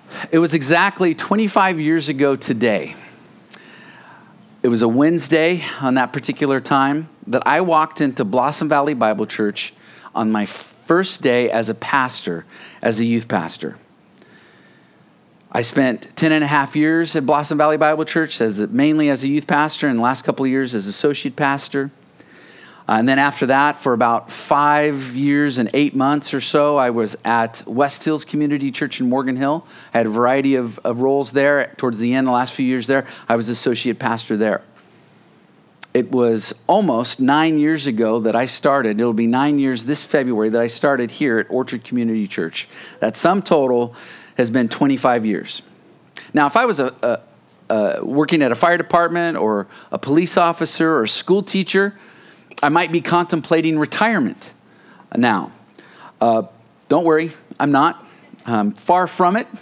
It was exactly 25 years ago today. It was a Wednesday on that particular time that I walked into Blossom Valley Bible Church on my first day as a pastor, as a youth pastor. I spent 10 and a half years at Blossom Valley Bible Church mainly as a youth pastor, and the last couple of years as associate pastor. And then after that, for about 5 years and 8 months or so, I was at West Hills Community Church in Morgan Hill. I had a variety of roles there. Towards the end, the last few years there, I was associate pastor there. It was almost 9 years ago that I started. It'll be 9 years this February that I started here at Orchard Community Church. That sum total has been 25 years. Now, if I was working at a fire department or a police officer or a school teacher, I might be contemplating retirement now. Don't worry, I'm not. Far from it.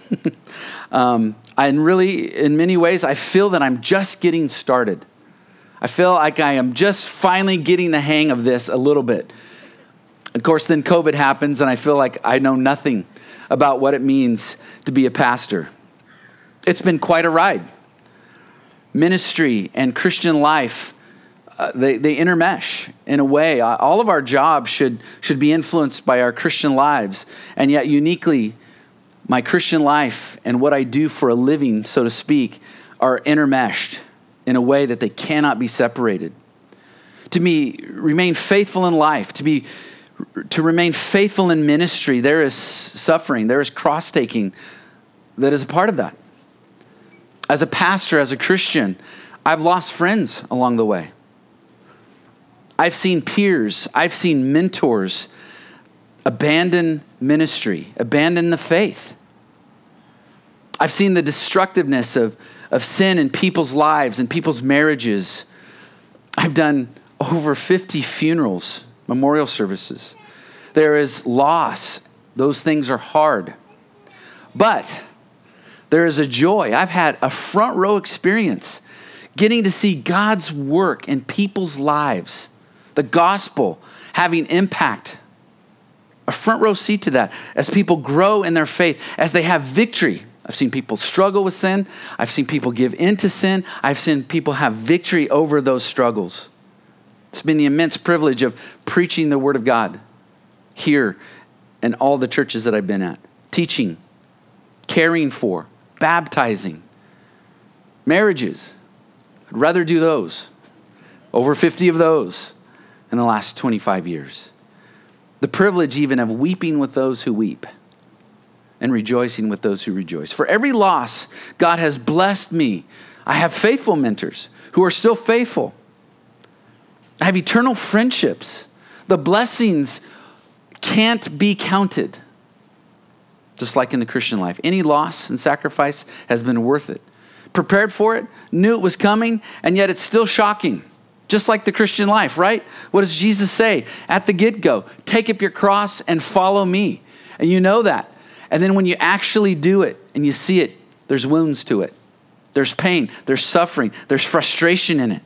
And really, in many ways, I feel that I'm just getting started. I feel like I am just finally getting the hang of this a little bit. Of course, then COVID happens, and I feel like I know nothing about what it means to be a pastor. It's been quite a ride. Ministry and Christian life, they intermesh in a way. All of our jobs should be influenced by our Christian lives. And yet uniquely, my Christian life and what I do for a living, so to speak, are intermeshed in a way that they cannot be separated. To remain faithful in life, to remain faithful in ministry, there is suffering, there is cross-taking that is a part of that. As a pastor, as a Christian, I've lost friends along the way. I've seen peers, I've seen mentors abandon ministry, abandon the faith. I've seen the destructiveness of sin in people's lives and people's marriages. I've done over 50 funerals, memorial services. There is loss. Those things are hard. But there is a joy. I've had a front row experience getting to see God's work in people's lives. The gospel having impact, a front row seat to that as people grow in their faith, as they have victory. I've seen people struggle with sin. I've seen people give in to sin. I've seen people have victory over those struggles. It's been the immense privilege of preaching the Word of God here in all the churches that I've been at, teaching, caring for, baptizing, marriages. I'd rather do those, over 50 of those. In the last 25 years. The privilege even of weeping with those who weep and rejoicing with those who rejoice. For every loss, God has blessed me. I have faithful mentors who are still faithful. I have eternal friendships. The blessings can't be counted. Just like in the Christian life. Any loss and sacrifice has been worth it. Prepared for it, knew it was coming, and yet it's still shocking. Just like the Christian life, right? What does Jesus say at the get-go? Take up your cross and follow me. And you know that. And then when you actually do it and you see it, there's wounds to it. There's pain, there's suffering, there's frustration in it.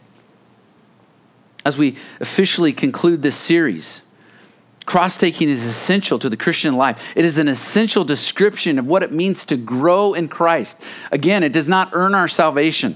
As we officially conclude this series, cross-taking is essential to the Christian life. It is an essential description of what it means to grow in Christ. Again, it does not earn our salvation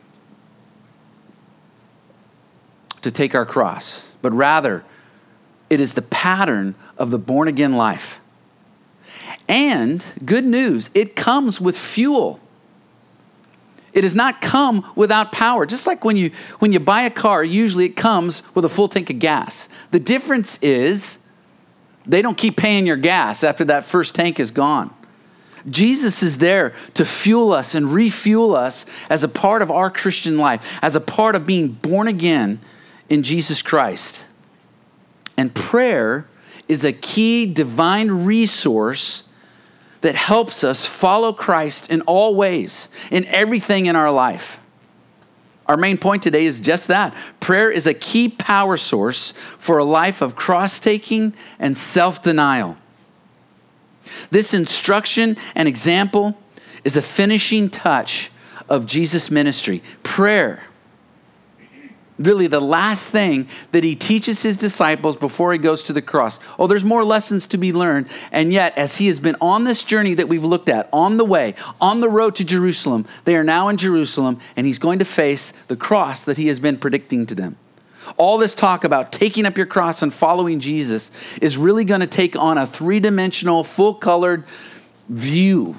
to take our cross, but rather it is the pattern of the born-again life. And good news, it comes with fuel. It does not come without power. Just like when you buy a car, usually it comes with a full tank of gas. The difference is they don't keep paying your gas after that first tank is gone. Jesus is there to fuel us and refuel us as a part of our Christian life, as a part of being born again in Jesus Christ. And prayer is a key divine resource that helps us follow Christ in all ways, in everything in our life. Our main point today is just that. Prayer is a key power source for a life of cross-taking and self-denial. This instruction and example is a finishing touch of Jesus' ministry. Prayer Really, the last thing that he teaches his disciples before he goes to the cross. Oh, there's more lessons to be learned. And yet, as he has been on this journey that we've looked at, on the way, on the road to Jerusalem, they are now in Jerusalem, and he's going to face the cross that he has been predicting to them. All this talk about taking up your cross and following Jesus is really going to take on a three-dimensional, full-colored view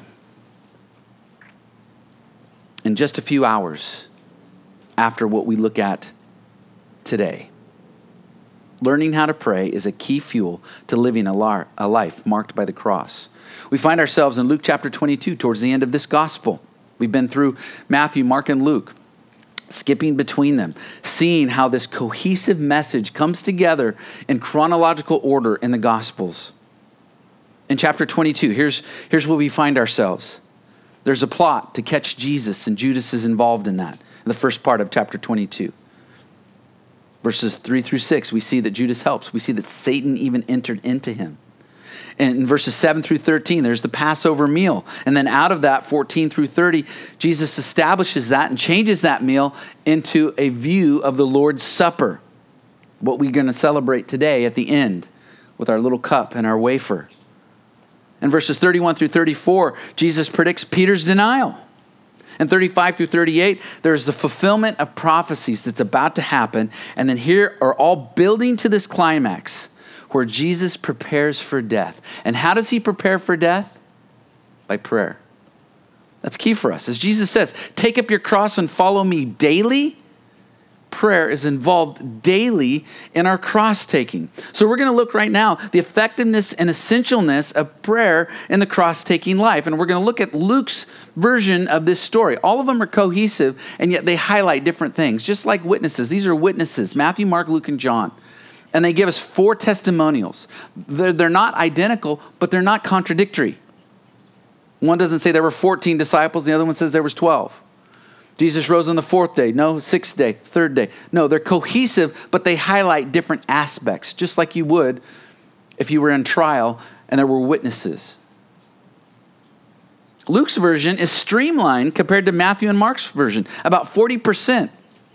in just a few hours after what we look at today. Learning how to pray is a key fuel to living a life marked by the cross. We find ourselves in Luke chapter 22 towards the end of this gospel. We've been through Matthew, Mark, and Luke, skipping between them, seeing how this cohesive message comes together in chronological order in the Gospels. In chapter 22, here's where we find ourselves. There's a plot to catch Jesus, and Judas is involved in that, in the first part of chapter 22. Verses 3 through 6, we see that Judas helps. We see that Satan even entered into him. And in verses 7 through 13, there's the Passover meal. And then out of that, 14 through 30, Jesus establishes that and changes that meal into a view of the Lord's Supper, what we're going to celebrate today at the end with our little cup and our wafer. In verses 31 through 34, Jesus predicts Peter's denial. In 35 through 38, there's the fulfillment of prophecies that's about to happen. And then here are all building to this climax where Jesus prepares for death. And how does he prepare for death? By prayer. That's key for us. As Jesus says, take up your cross and follow me daily. Prayer is involved daily in our cross taking. So we're going to look right now the effectiveness and essentialness of prayer in the cross taking life. And we're going to look at Luke's version of this story. All of them are cohesive, and yet they highlight different things, just like witnesses. These are witnesses, Matthew, Mark, Luke, and John. And they give us 4 testimonials. They're not identical, but they're not contradictory. One doesn't say there were 14 disciples. The other one says there was 12. Jesus rose on the 4th day. No, 6th day, 3rd day. No, they're cohesive, but they highlight different aspects, just like you would if you were in trial and there were witnesses. Luke's version is streamlined compared to Matthew and Mark's version, about 40%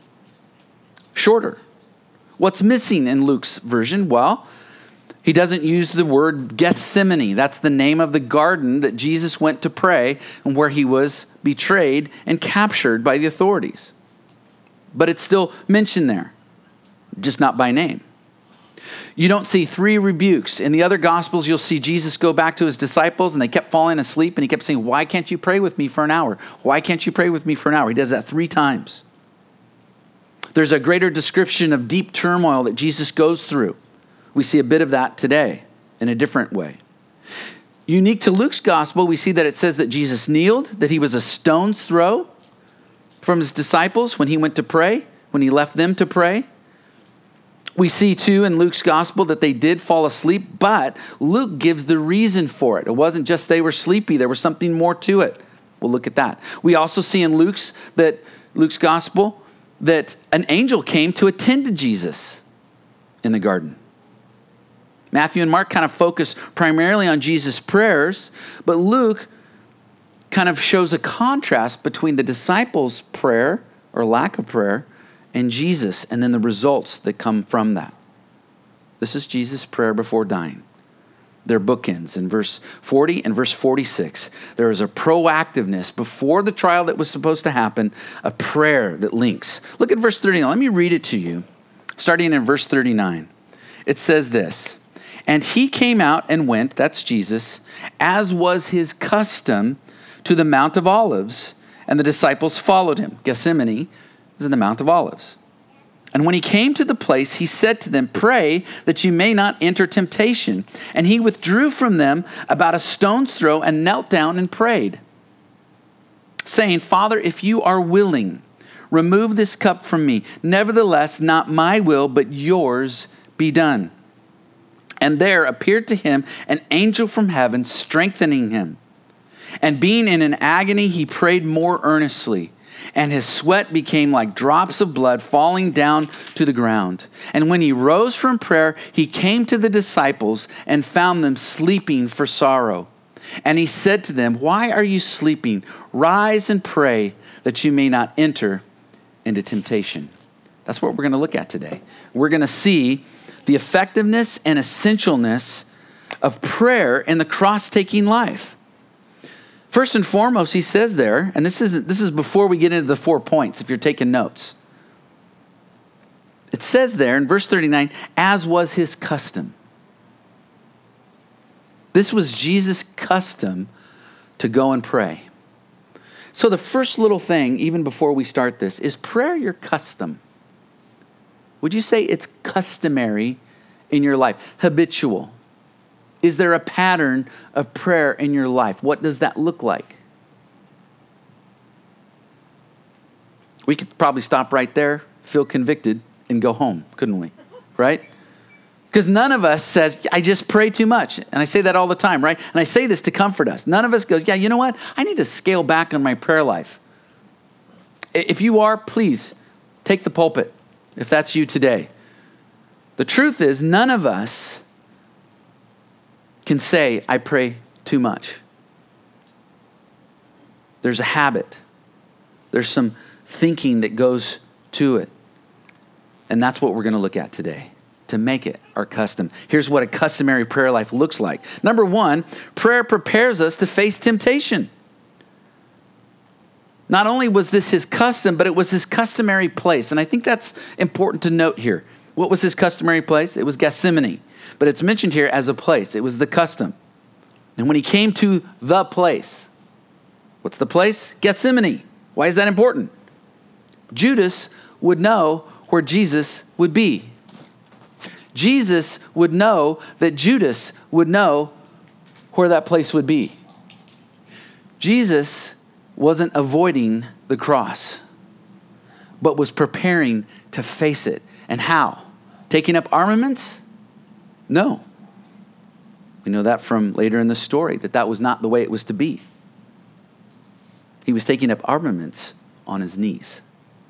shorter. What's missing in Luke's version? Well, he doesn't use the word Gethsemane. That's the name of the garden that Jesus went to pray and where he was betrayed and captured by the authorities. But it's still mentioned there, just not by name. You don't see 3 rebukes. In the other Gospels, you'll see Jesus go back to his disciples and they kept falling asleep and he kept saying, why can't you pray with me for an hour? Why can't you pray with me for an hour? He does that 3 times. There's a greater description of deep turmoil that Jesus goes through. We see a bit of that today in a different way. Unique to Luke's gospel, we see that it says that Jesus kneeled, that he was a stone's throw from his disciples when he went to pray, when he left them to pray. We see too in Luke's gospel that they did fall asleep, but Luke gives the reason for it. It wasn't just they were sleepy. There was something more to it. We'll look at that. We also see in Luke's gospel that an angel came to attend to Jesus in the garden. Matthew and Mark kind of focus primarily on Jesus' prayers, but Luke kind of shows a contrast between the disciples' prayer or lack of prayer and Jesus, and then the results that come from that. This is Jesus' prayer before dying. They're bookends. In verse 40 and verse 46, there is a proactiveness before the trial that was supposed to happen, a prayer that links. Look at verse 39. Let me read it to you, starting in verse 39. It says this, and he came out and went, that's Jesus, as was his custom, to the Mount of Olives, and the disciples followed him. Gethsemane is in the Mount of Olives. And when he came to the place, he said to them, pray that you may not enter temptation. And he withdrew from them about a stone's throw and knelt down and prayed, saying, Father, if you are willing, remove this cup from me. Nevertheless, not my will, but yours be done. And there appeared to him an angel from heaven, strengthening him. And being in an agony, he prayed more earnestly. And his sweat became like drops of blood falling down to the ground. And when he rose from prayer, he came to the disciples and found them sleeping for sorrow. And he said to them, why are you sleeping? Rise and pray that you may not enter into temptation. That's what we're going to look at today. We're going to see the effectiveness and essentialness of prayer in the cross-taking life. First and foremost, he says there, and this is before we get into the 4 points, if you're taking notes. It says there in verse 39, as was his custom. This was Jesus' custom to go and pray. So the first little thing, even before we start this, is prayer your custom? Would you say it's customary in your life? Habitual? Is there a pattern of prayer in your life? What does that look like? We could probably stop right there, feel convicted, and go home, couldn't we? Right? Because none of us says, I just pray too much. And I say that all the time, right? And I say this to comfort us. None of us goes, yeah, you know what? I need to scale back on my prayer life. If you are, please take the pulpit, if that's you today. The truth is, none of us can say, I pray too much. There's a habit. There's some thinking that goes to it. And that's what we're going to look at today, to make it our custom. Here's what a customary prayer life looks like. Number one, prayer prepares us to face temptation. Not only was this his custom, but it was his customary place. And I think that's important to note here. What was his customary place? It was Gethsemane. But it's mentioned here as a place. It was the custom. And when he came to the place, what's the place? Gethsemane. Why is that important? Judas would know where Jesus would be. Jesus would know that Judas would know where that place would be. Jesus wasn't avoiding the cross, but was preparing to face it. And how? Taking up armaments? No. We know that from later in the story, that was not the way it was to be. He was taking up armaments on his knees.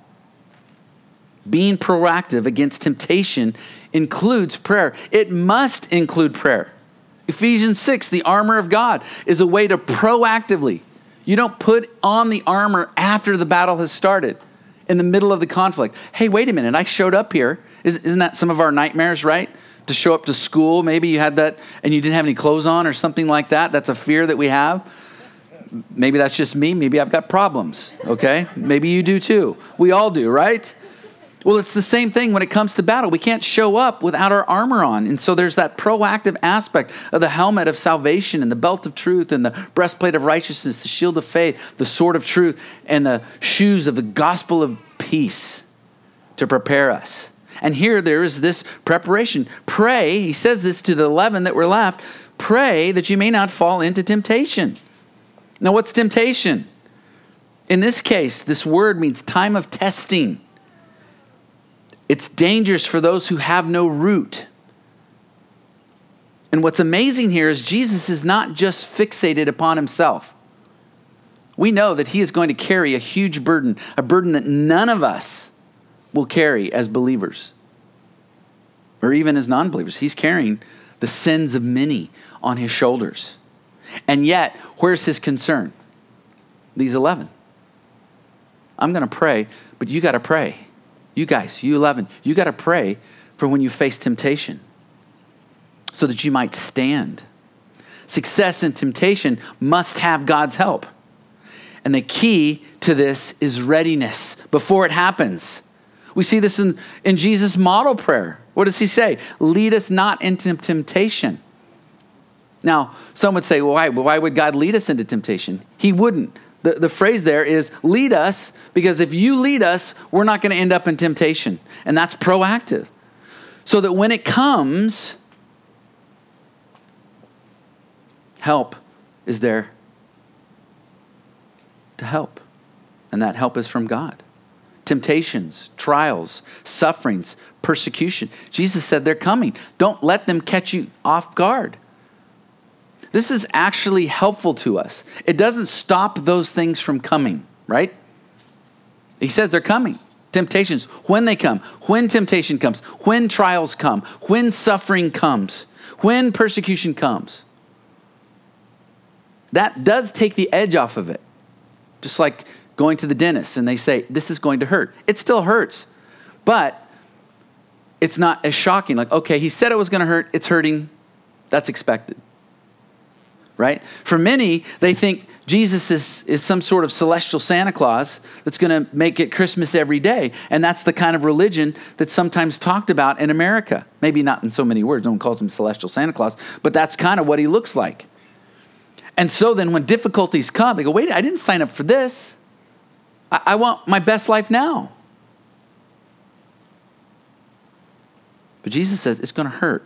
Being proactive against temptation includes prayer. It must include prayer. Ephesians 6, the armor of God, is a way to proactively. You don't put on the armor after the battle has started, in the middle of the conflict. Hey, wait a minute, I showed up here. Isn't that some of our nightmares, right? To show up to school, maybe you had that and you didn't have any clothes on or something like that. That's a fear that we have. Maybe that's just me. Maybe I've got problems, okay? Maybe you do too. We all do, right? Well, it's the same thing when it comes to battle. We can't show up without our armor on. And so there's that proactive aspect of the helmet of salvation and the belt of truth and the breastplate of righteousness, the shield of faith, the sword of truth, and the shoes of the gospel of peace to prepare us. And here there is this preparation. Pray, he says this to the 11 that were left, pray that you may not fall into temptation. Now, what's temptation? In this case, this word means time of testing. It's dangerous for those who have no root. And what's amazing here is Jesus is not just fixated upon himself. We know that he is going to carry a huge burden, a burden that none of us will carry as believers or even as non-believers. He's carrying the sins of many on his shoulders. And yet, where's his concern? These 11. I'm going to pray, but you got to pray. You guys, you 11, you got to pray for when you face temptation so that you might stand. Success in temptation must have God's help. And the key to this is readiness before it happens. We see this in Jesus' model prayer. What does he say? Lead us not into temptation. Now, some would say, well, why would God lead us into temptation? He wouldn't. The phrase there is lead us, because if you lead us, we're not going to end up in temptation. And that's proactive. So that when it comes, help is there to help. And that help is from God. Temptations, trials, sufferings, persecution. Jesus said they're coming. Don't let them catch you off guard. This is actually helpful to us. It doesn't stop those things from coming, right? He says they're coming. Temptations, when they come, when temptation comes, when trials come, when suffering comes, when persecution comes. That does take the edge off of it. Just like going to the dentist and they say, this is going to hurt. It still hurts. But it's not as shocking. Like, okay, he said it was going to hurt. It's hurting. That's expected. Right? For many, they think Jesus is some sort of celestial Santa Claus that's going to make it Christmas every day. And that's the kind of religion that's sometimes talked about in America. Maybe not in so many words. No one calls him celestial Santa Claus. But that's kind of what he looks like. And so then when difficulties come, they go, wait, I didn't sign up for this. I want my best life now. But Jesus says it's going to hurt.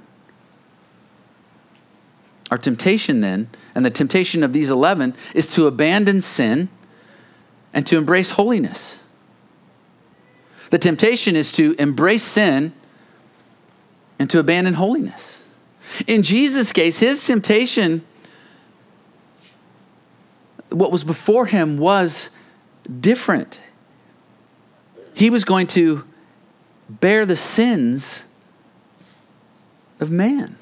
Our temptation then, and the temptation of these 11, is to abandon sin and to embrace holiness. The temptation is to embrace sin and to abandon holiness. In Jesus' case, his temptation, what was before him was different. He was going to bear the sins of man.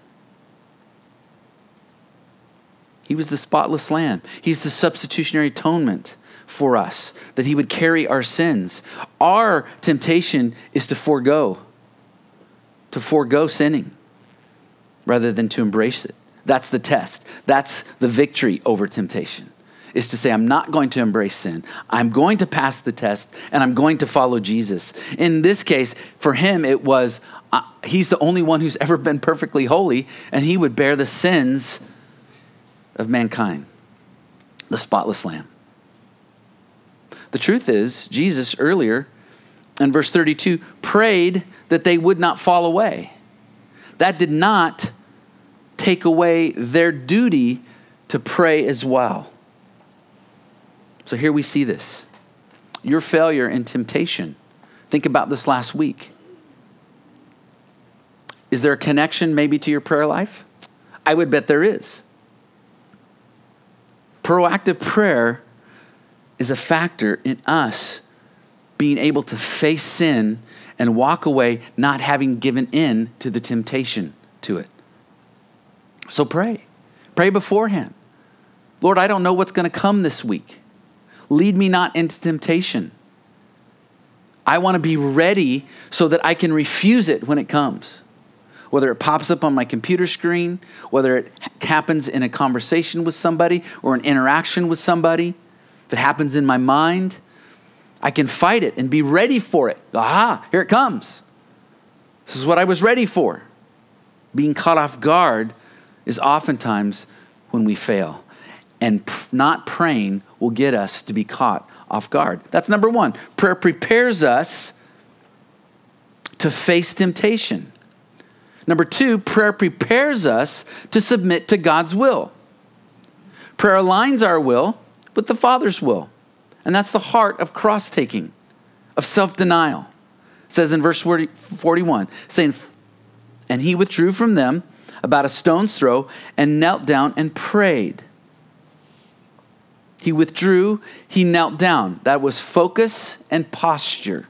He was the spotless lamb. He's the substitutionary atonement for us, that he would carry our sins. Our temptation is to forego sinning rather than to embrace it. That's the test. That's the victory over temptation, is to say, I'm not going to embrace sin. I'm going to pass the test, and I'm going to follow Jesus. In this case, for him, it was, he's the only one who's ever been perfectly holy, and he would bear the sins of mankind, the spotless lamb. The truth is, Jesus earlier in verse 32 prayed that they would not fall away. That did not take away their duty to pray as well. So here we see this. Your failure in temptation. Think about this last week. Is there a connection maybe to your prayer life? I would bet there is. Proactive prayer is a factor in us being able to face sin and walk away not having given in to the temptation to it. So pray. Pray beforehand. Lord, I don't know what's going to come this week. Lead me not into temptation. I want to be ready so that I can refuse it when it comes. Whether it pops up on my computer screen, whether it happens in a conversation with somebody or an interaction with somebody, if it happens in my mind, I can fight it and be ready for it. Aha, here it comes. This is what I was ready for. Being caught off guard is oftentimes when we fail. And not praying will get us to be caught off guard. That's number one. Prayer prepares us to face temptation. Number two, prayer prepares us to submit to God's will. Prayer aligns our will with the Father's will. And that's the heart of cross-taking, of self-denial. It says in verse 41, saying, and he withdrew from them about a stone's throw and knelt down and prayed. He withdrew, he knelt down. That was focus and posture.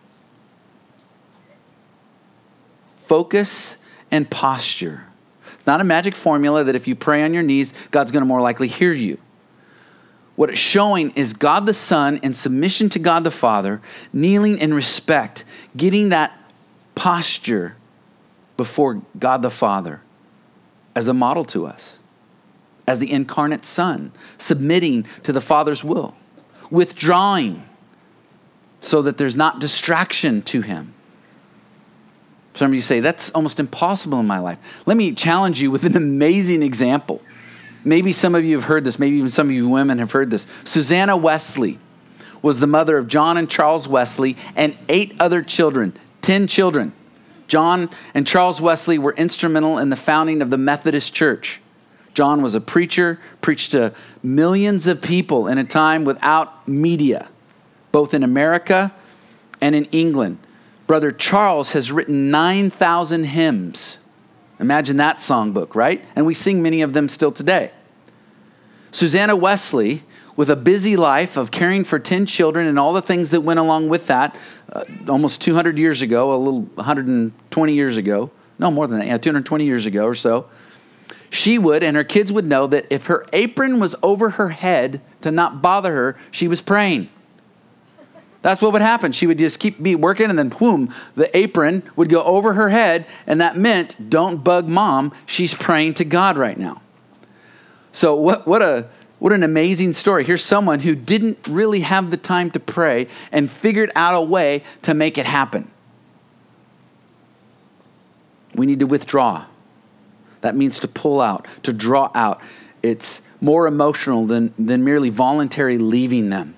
Focus and posture. It's not a magic formula that if you pray on your knees, God's going to more likely hear you. What it's showing is God the Son in submission to God the Father, kneeling in respect, getting that posture before God the Father as a model to us, as the incarnate Son, submitting to the Father's will, withdrawing so that there's not distraction to him. Some of you say, that's almost impossible in my life. Let me challenge you with an amazing example. Maybe some of you have heard this. Maybe even some of you women have heard this. Susanna Wesley was the mother of John and Charles Wesley and 8 other children, 10 children. John and Charles Wesley were instrumental in the founding of the Methodist Church. John was a preacher, preached to millions of people in a time without media, both in America and in England. Brother Charles has written 9,000 hymns. Imagine that songbook, right? And we sing many of them still today. Susanna Wesley, with a busy life of caring for 10 children and all the things that went along with that, almost 200 years ago, a little 120 years ago, no more than that, 220 years ago or so, she would, and her kids would know that if her apron was over her head to not bother her, she was praying. That's what would happen. She would just be working, and then boom, the apron would go over her head, and that meant, don't bug mom. She's praying to God right now. So what an amazing story. Here's someone who didn't really have the time to pray and figured out a way to make it happen. We need to withdraw. That means to pull out, to draw out. It's more emotional than merely voluntary leaving them.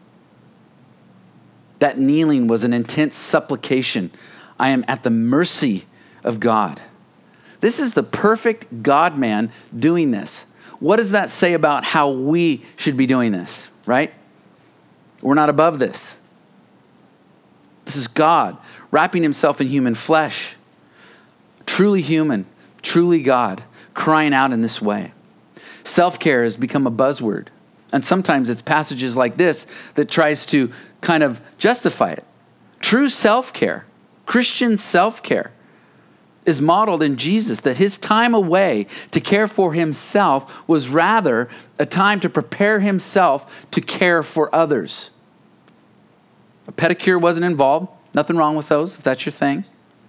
That kneeling was an intense supplication. I am at the mercy of God. This is the perfect God-man doing this. What does that say about how we should be doing this, right? We're not above this. This is God wrapping himself in human flesh. Truly human, truly God, crying out in this way. Self-care has become a buzzword. And sometimes it's passages like this that tries to kind of justify it. True self-care, Christian self-care, is modeled in Jesus, that his time away to care for himself was rather a time to prepare himself to care for others. A pedicure wasn't involved. Nothing wrong with those, if that's your thing.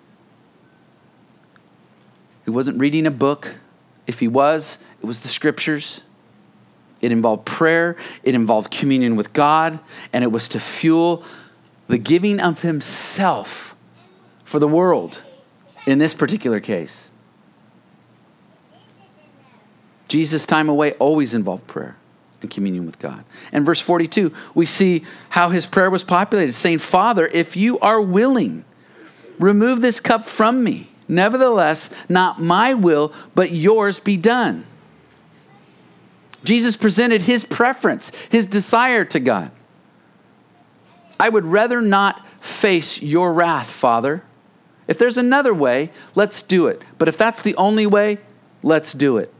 He wasn't reading a book. If he was, it was the scriptures. It involved prayer. It involved communion with God. And it was to fuel the giving of himself for the world in this particular case. Jesus' time away always involved prayer and communion with God. And verse 42, we see how his prayer was populated, saying, Father, if you are willing, remove this cup from me. Nevertheless, not my will, but yours be done. Jesus presented his preference, his desire to God. I would rather not face your wrath, Father. If there's another way, let's do it. But if that's the only way, let's do it.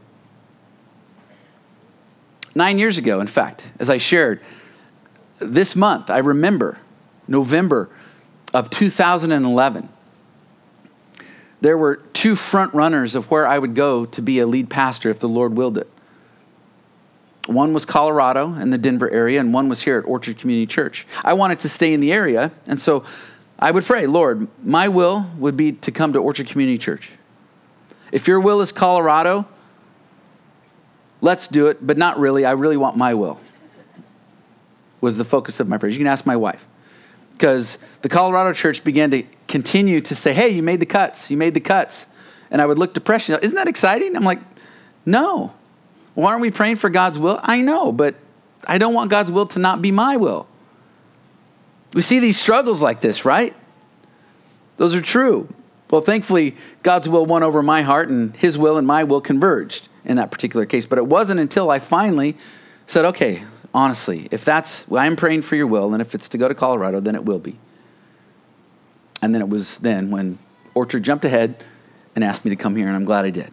9 years ago, in fact, as I shared, this month, I remember November of 2011, there were two front runners of where I would go to be a lead pastor if the Lord willed it. One was Colorado in the Denver area, and one was here at Orchard Community Church. I wanted to stay in the area, and so I would pray, Lord, my will would be to come to Orchard Community Church. If your will is Colorado, let's do it, but not really. I really want my will, was the focus of my prayers. You can ask my wife. Because the Colorado church began to continue to say, hey, you made the cuts. You made the cuts. And I would look depressed. Isn't that exciting? I'm like, no. Well, aren't we praying for God's will? I know, but I don't want God's will to not be my will. We see these struggles like this, right? Those are true. Well, thankfully, God's will won over my heart, and his will and my will converged in that particular case. But it wasn't until I finally said, okay, honestly, if that's, well, I'm praying for your will, and if it's to go to Colorado, then it will be. And then it was then when Orchard jumped ahead and asked me to come here, and I'm glad I did.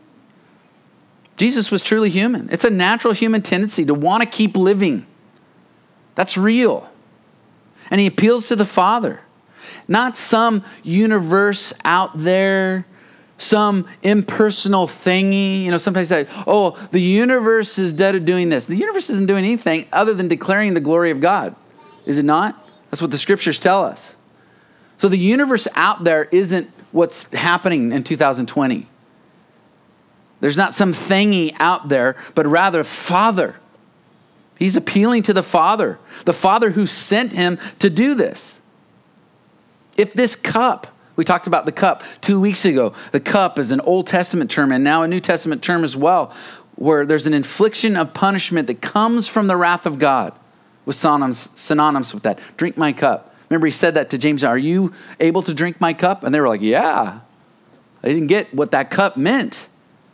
Jesus was truly human. It's a natural human tendency to want to keep living. That's real. And he appeals to the Father. Not some universe out there, some impersonal thingy. You know, sometimes they say, oh, the universe is dead of doing this. The universe isn't doing anything other than declaring the glory of God. Is it not? That's what the scriptures tell us. So the universe out there isn't what's happening in 2020. There's not some thingy out there, but rather Father. He's appealing to the Father who sent him to do this. If this cup, we talked about the cup 2 weeks ago. The cup is an Old Testament term and now a New Testament term as well, where there's an infliction of punishment that comes from the wrath of God, with synonymous with that. Drink my cup. Remember, he said that to James, are you able to drink my cup? And they were like, yeah. They didn't get what that cup meant.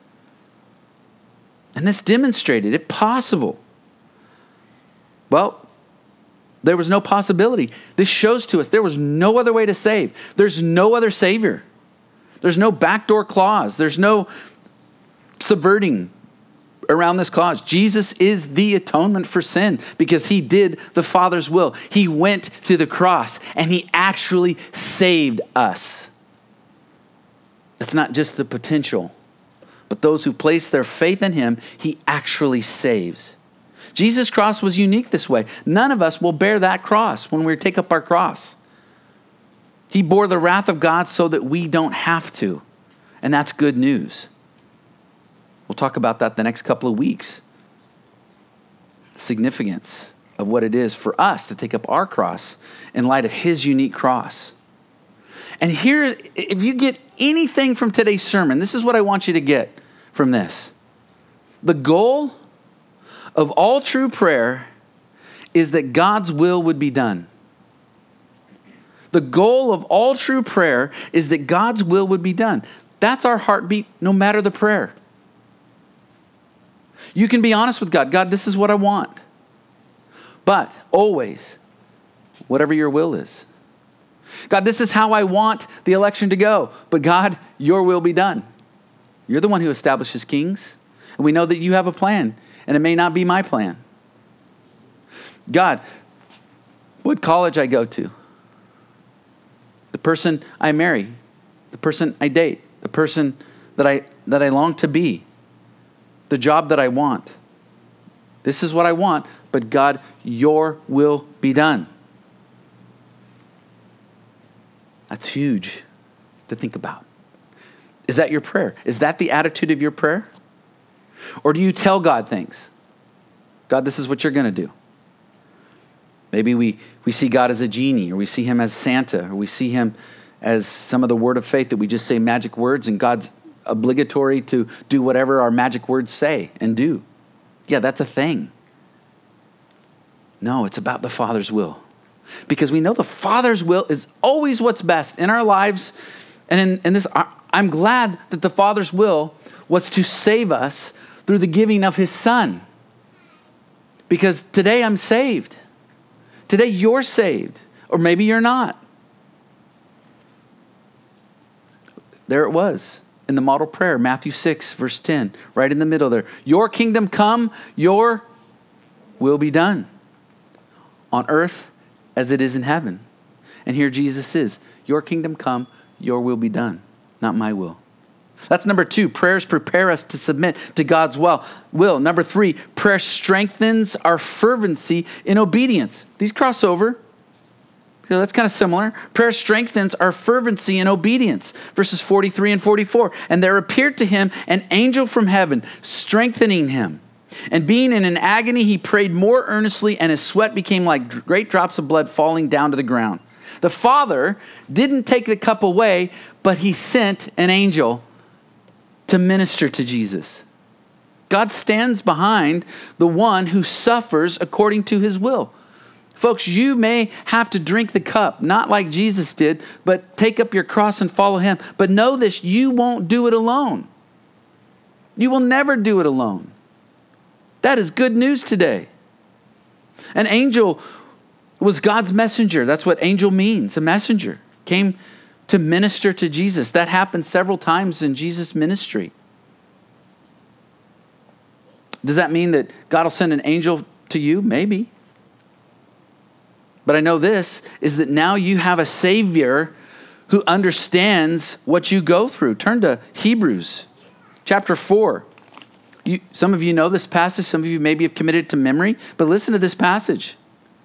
And this demonstrated, if possible. Well, there was no possibility. This shows to us there was no other way to save. There's no other Savior. There's no backdoor clause. There's no subverting around this cause. Jesus is the atonement for sin because he did the Father's will. He went to the cross and he actually saved us. It's not just the potential, but those who place their faith in him, he actually saves. Jesus' cross was unique this way. None of us will bear that cross when we take up our cross. He bore the wrath of God so that we don't have to. And that's good news. We'll talk about that the next couple of weeks. Significance of what it is for us to take up our cross in light of his unique cross. And here, if you get anything from today's sermon, this is what I want you to get from this. The goal of all true prayer is that God's will would be done. The goal of all true prayer is that God's will would be done. That's our heartbeat, no matter the prayer. You can be honest with God. God, this is what I want. But always, whatever your will is. God, this is how I want the election to go. But God, your will be done. You're the one who establishes kings. And we know that you have a plan. And it may not be my plan. God, what college I go to. The person I marry. The person I date. The person that I long to be. The job that I want. This is what I want, but God, your will be done. That's huge to think about. Is that your prayer? Is that the attitude of your prayer? Or do you tell God things? God, this is what you're going to do. Maybe we see God as a genie, or we see him as Santa, or we see him as some of the word of faith that we just say magic words and God's obligatory to do whatever our magic words say and do. Yeah, that's a thing. No, it's about the Father's will. Because we know the Father's will is always what's best in our lives. And in this, I'm glad that the Father's will was to save us through the giving of his Son. Because today I'm saved. Today you're saved. Or maybe you're not. There it was. In the model prayer, Matthew 6, verse 10, right in the middle there. Your kingdom come, your will be done on earth as it is in heaven. And here Jesus is. Your kingdom come, your will be done, not my will. That's number 2. Prayers prepare us to submit to God's will. Number 3, prayer strengthens our fervency in obedience. These cross over. So that's kind of similar. Prayer strengthens our fervency in obedience. Verses 43 and 44. And there appeared to him an angel from heaven, strengthening him. And being in an agony, he prayed more earnestly, and his sweat became like great drops of blood falling down to the ground. The Father didn't take the cup away, but he sent an angel to minister to Jesus. God stands behind the one who suffers according to his will. Folks, you may have to drink the cup, not like Jesus did, but take up your cross and follow him. But know this, you won't do it alone. You will never do it alone. That is good news today. An angel was God's messenger. That's what angel means, a messenger. Came to minister to Jesus. That happened several times in Jesus' ministry. Does that mean that God will send an angel to you? Maybe. But I know this, is that now you have a Savior who understands what you go through. Turn to Hebrews chapter 4. Some of you know this passage. Some of you maybe have committed it to memory. But listen to this passage.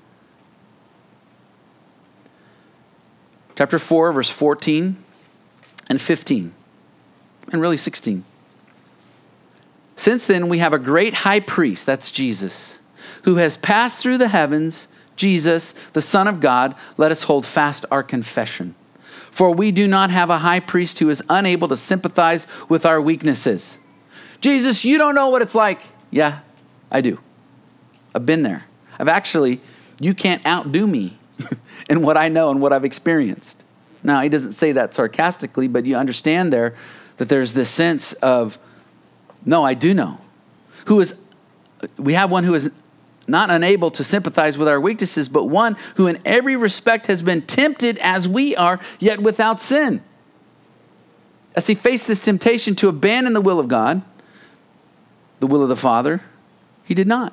Chapter 4, verse 14 and 15. And really 16. Since then we have a great high priest, that's Jesus, who has passed through the heavens, Jesus, the Son of God. Let us hold fast our confession. For we do not have a high priest who is unable to sympathize with our weaknesses. Jesus, you don't know what it's like. Yeah, I do. I've been there. You can't outdo me in what I know and what I've experienced. Now, he doesn't say that sarcastically, but you understand there that there's this sense of, no, I do know. We have one who is not unable to sympathize with our weaknesses, but one who in every respect has been tempted as we are, yet without sin. As he faced this temptation to abandon the will of God, the will of the Father, he did not.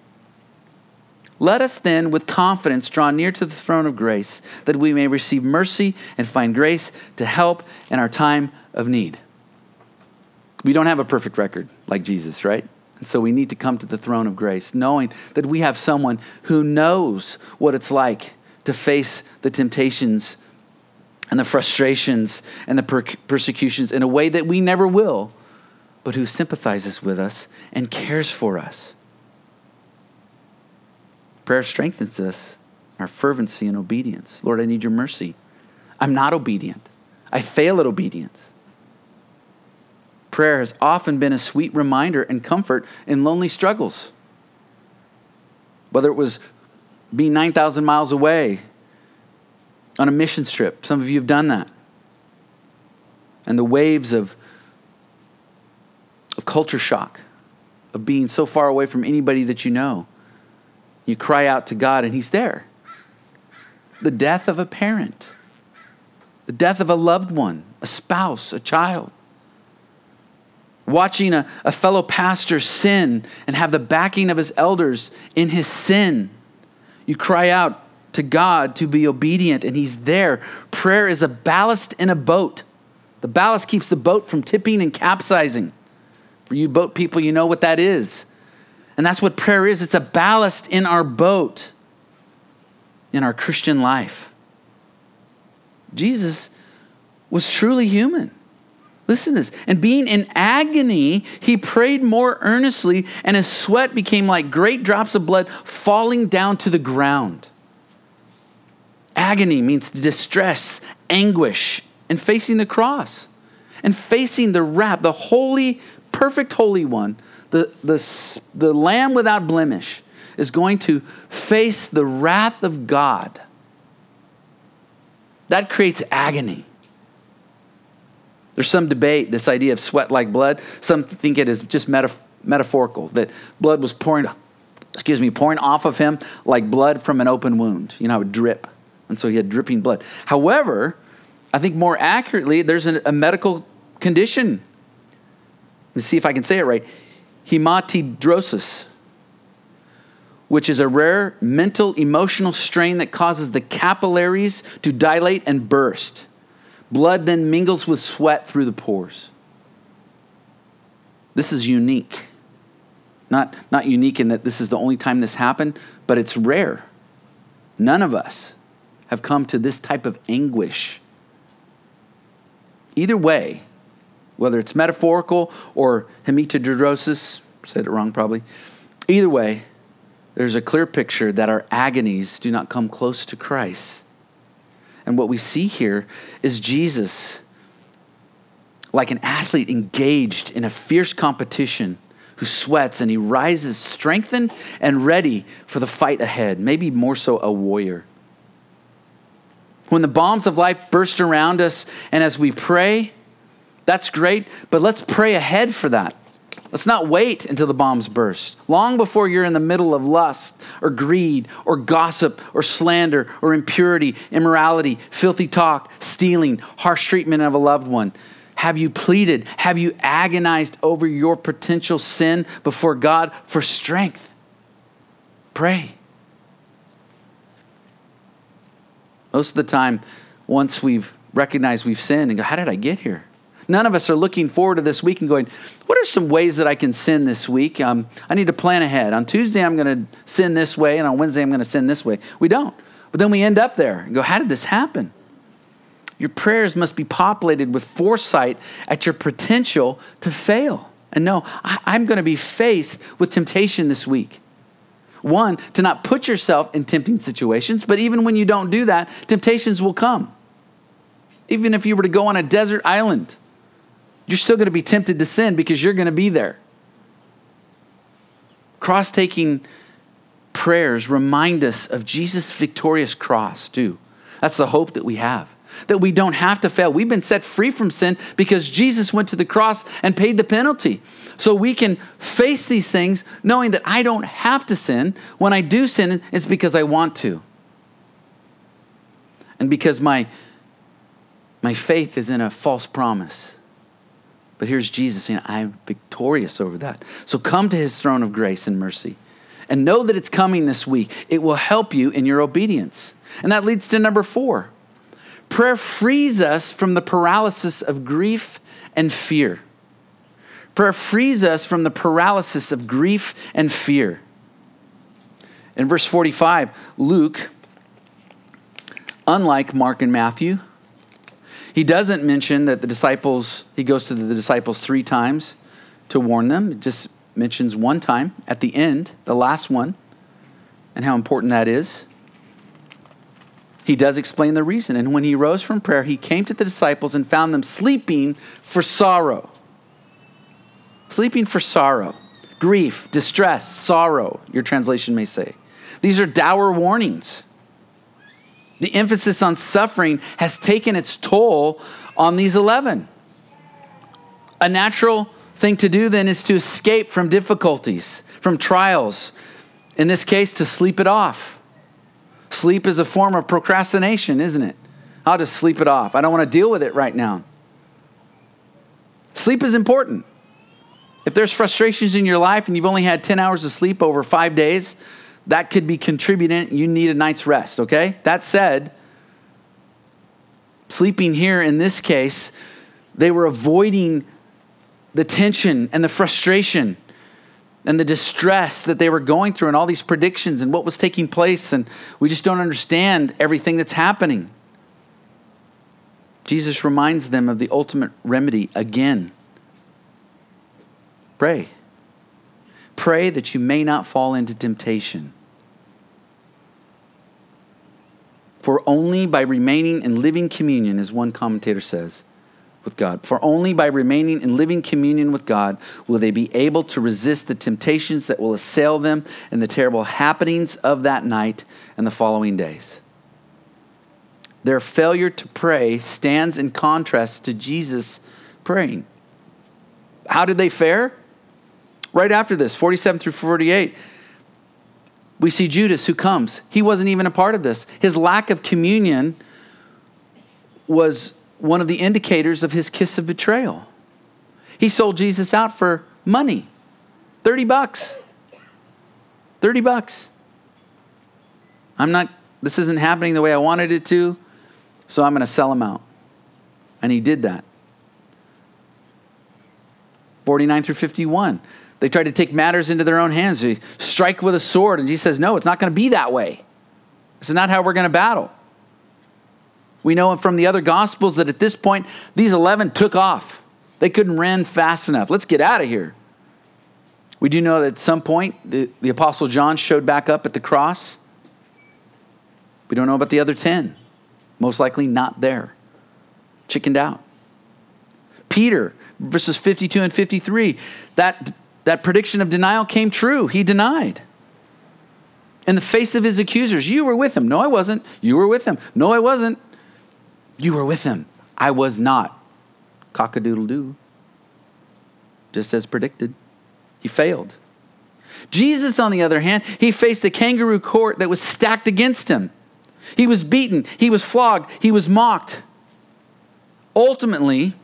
Let us then with confidence draw near to the throne of grace, that we may receive mercy and find grace to help in our time of need. We don't have a perfect record like Jesus, right? And so we need to come to the throne of grace, knowing that we have someone who knows what it's like to face the temptations and the frustrations and the persecutions in a way that we never will, but who sympathizes with us and cares for us. Prayer strengthens us, our fervency and obedience. Lord, I need your mercy. I'm not obedient. I fail at obedience. Prayer has often been a sweet reminder and comfort in lonely struggles. Whether it was being 9,000 miles away on a missions trip. Some of you have done that. And the waves of culture shock, of being so far away from anybody that you know. You cry out to God and he's there. The death of a parent. The death of a loved one, a spouse, a child. Watching a fellow pastor sin and have the backing of his elders in his sin. You cry out to God to be obedient and he's there. Prayer is a ballast in a boat. The ballast keeps the boat from tipping and capsizing. For you boat people, you know what that is. And that's what prayer is. It's a ballast in our boat, in our Christian life. Jesus was truly human. Listen to this. And being in agony, he prayed more earnestly, and his sweat became like great drops of blood falling down to the ground. Agony means distress, anguish, and facing the cross. And facing the wrath, the holy, perfect Holy One, the Lamb without blemish, is going to face the wrath of God. That creates agony. There's some debate, this idea of sweat like blood. Some think it is just metaphorical, that blood was pouring off of him like blood from an open wound. You know, it would drip. And so he had dripping blood. However, I think more accurately, there's a medical condition. Let's see if I can say it right. Hematidrosis, which is a rare mental, emotional strain that causes the capillaries to dilate and burst. Blood then mingles with sweat through the pores. This is unique. Not unique in that this is the only time this happened, but it's rare. None of us have come to this type of anguish. Either way, whether it's metaphorical or hematidrosis, said it wrong probably. Either way, there's a clear picture that our agonies do not come close to Christ. And what we see here is Jesus, like an athlete engaged in a fierce competition, who sweats and he rises strengthened and ready for the fight ahead, maybe more so a warrior. When the bombs of life burst around us and as we pray, that's great, but let's pray ahead for that. Let's not wait until the bombs burst. Long before you're in the middle of lust or greed or gossip or slander or impurity, immorality, filthy talk, stealing, harsh treatment of a loved one. Have you pleaded? Have you agonized over your potential sin before God for strength? Pray. Most of the time, once we've recognized we've sinned and go, how did I get here? None of us are looking forward to this week and going, what are some ways that I can sin this week? I need to plan ahead. On Tuesday, I'm going to sin this way, and on Wednesday, I'm going to sin this way. We don't. But then we end up there and go, how did this happen? Your prayers must be populated with foresight at your potential to fail. And no, I'm going to be faced with temptation this week. One, to not put yourself in tempting situations, but even when you don't do that, temptations will come. Even if you were to go on a desert island, you're still going to be tempted to sin because you're going to be there. Cross-taking prayers remind us of Jesus' victorious cross too. That's the hope that we have, that we don't have to fail. We've been set free from sin because Jesus went to the cross and paid the penalty. So we can face these things knowing that I don't have to sin. When I do sin, it's because I want to. And because my faith is in a false promise. But here's Jesus saying, I'm victorious over that. So come to his throne of grace and mercy and know that it's coming this week. It will help you in your obedience. And that leads to number 4. Prayer frees us from the paralysis of grief and fear. Prayer frees us from the paralysis of grief and fear. In verse 45, Luke, unlike Mark and Matthew, he doesn't mention that he goes to the disciples 3 times to warn them. It just mentions one time at the end, the last one, and how important that is. He does explain the reason. And when he rose from prayer, he came to the disciples and found them sleeping for sorrow. Sleeping for sorrow. Grief, distress, sorrow, your translation may say. These are dour warnings. The emphasis on suffering has taken its toll on these 11. A natural thing to do then is to escape from difficulties, from trials. In this case, to sleep it off. Sleep is a form of procrastination, isn't it? I'll just sleep it off. I don't want to deal with it right now. Sleep is important. If there's frustrations in your life and you've only had 10 hours of sleep over 5 days, that could be contributing. You need a night's rest, okay? That said, sleeping here in this case, they were avoiding the tension and the frustration and the distress that they were going through and all these predictions and what was taking place, and we just don't understand everything that's happening. Jesus reminds them of the ultimate remedy again. Pray. Pray that you may not fall into temptation. For only by remaining in living communion, as one commentator says, with God, for only by remaining in living communion with God will they be able to resist the temptations that will assail them and the terrible happenings of that night and the following days. Their failure to pray stands in contrast to Jesus praying. How did they fare? Right after this, 47 through 48, we see Judas who comes. He wasn't even a part of this. His lack of communion was one of the indicators of his kiss of betrayal. He sold Jesus out for money. $30. $30. This isn't happening the way I wanted it to, so I'm going to sell him out. And he did that. 49 through 51. They tried to take matters into their own hands. They strike with a sword. And Jesus says, no, it's not going to be that way. This is not how we're going to battle. We know from the other Gospels that at this point, these 11 took off. They couldn't run fast enough. Let's get out of here. We do know that at some point, the Apostle John showed back up at the cross. We don't know about the other 10. Most likely not there. Chickened out. Peter, verses 52 and 53, that prediction of denial came true. He denied. In the face of his accusers, you were with him. No, I wasn't. You were with him. No, I wasn't. You were with him. I was not. Cock-a-doodle-doo. Just as predicted. He failed. Jesus, on the other hand, he faced a kangaroo court that was stacked against him. He was beaten. He was flogged. He was mocked. Ultimately,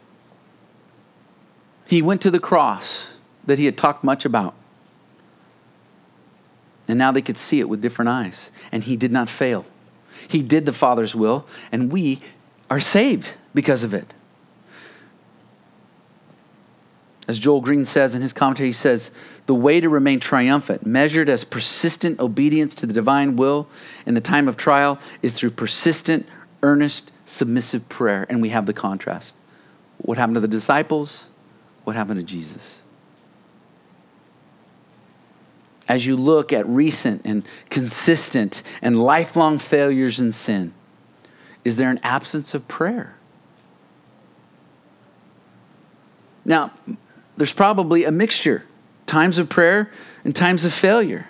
he went to the cross that he had talked much about. And now they could see it with different eyes. And he did not fail. He did the Father's will, and we are saved because of it. As Joel Green says in his commentary, he says, the way to remain triumphant, measured as persistent obedience to the divine will in the time of trial, is through persistent, earnest, submissive prayer. And we have the contrast. What happened to the disciples? What happened to Jesus? As you look at recent and consistent and lifelong failures in sin, is there an absence of prayer? Now, there's probably a mixture. Times of prayer and times of failure.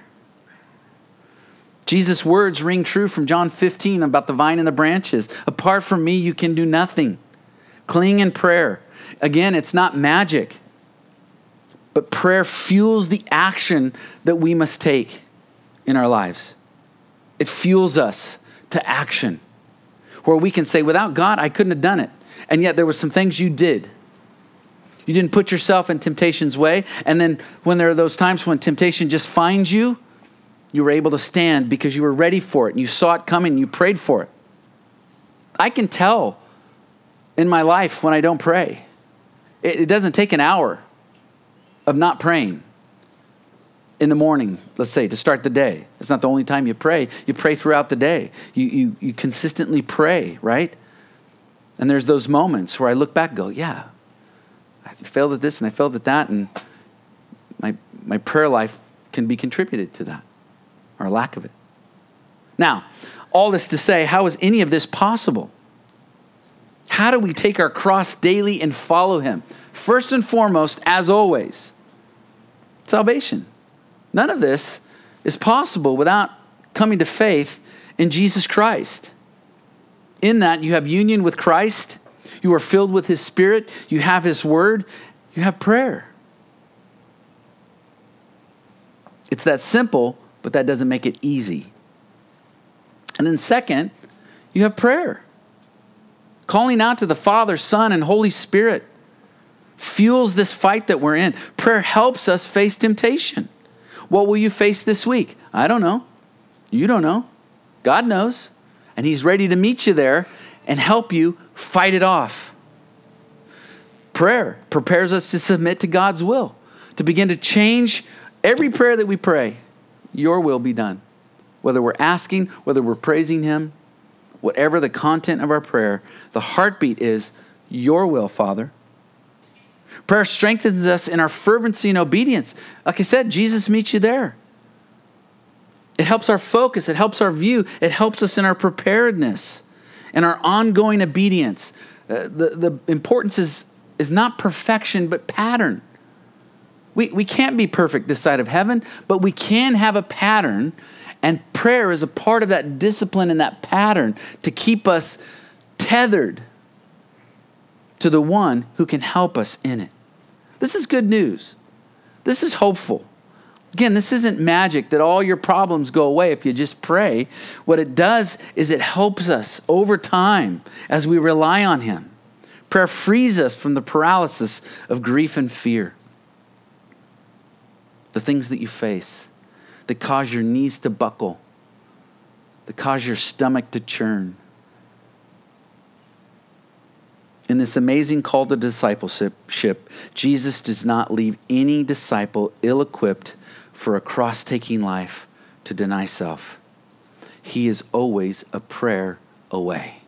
Jesus' words ring true from John 15 about the vine and the branches. Apart from me, you can do nothing. Cling in prayer. Again, it's not magic. But prayer fuels the action that we must take in our lives. It fuels us to action. Where we can say, without God, I couldn't have done it. And yet there were some things you did. You didn't put yourself in temptation's way. And then when there are those times when temptation just finds you, you were able to stand because you were ready for it. And you saw it coming. And you prayed for it. I can tell in my life when I don't pray. It doesn't take an hour. of not praying in the morning, let's say, to start the day. It's not the only time you pray. You pray throughout the day. You consistently pray, right? And there's those moments where I look back and go, yeah, I failed at this and I failed at that, and my prayer life can be contributed to that, or lack of it. Now, all this to say, how is any of this possible? How do we take our cross daily and follow him? First and foremost, as always, salvation. None of this is possible without coming to faith in Jesus Christ. In that, you have union with Christ, you are filled with his Spirit, you have his word, you have prayer. It's that simple, but that doesn't make it easy. And then second, you have prayer. Calling out to the Father, Son, and Holy Spirit fuels this fight that we're in. Prayer helps us face temptation. What will you face this week? I don't know. You don't know. God knows. And he's ready to meet you there and help you fight it off. Prayer prepares us to submit to God's will, to begin to change every prayer that we pray. Your will be done. Whether we're asking, whether we're praising him, whatever the content of our prayer, the heartbeat is your will, Father. Prayer strengthens us in our fervency and obedience. Like I said, Jesus meets you there. It helps our focus. It helps our view. It helps us in our preparedness and our ongoing obedience. The importance is not perfection, but pattern. We can't be perfect this side of heaven, but we can have a pattern, and prayer is a part of that discipline and that pattern to keep us tethered to the one who can help us in it. This is good news. This is hopeful. Again, this isn't magic that all your problems go away if you just pray. What it does is it helps us over time as we rely on him. Prayer frees us from the paralysis of grief and fear. The things that you face that cause your knees to buckle, that cause your stomach to churn. In this amazing call to discipleship, Jesus does not leave any disciple ill-equipped for a cross-taking life to deny self. He is always a prayer away.